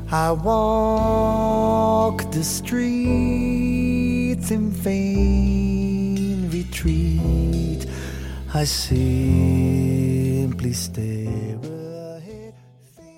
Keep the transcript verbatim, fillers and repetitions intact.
I walk the streets in vain retreat. I simply stare.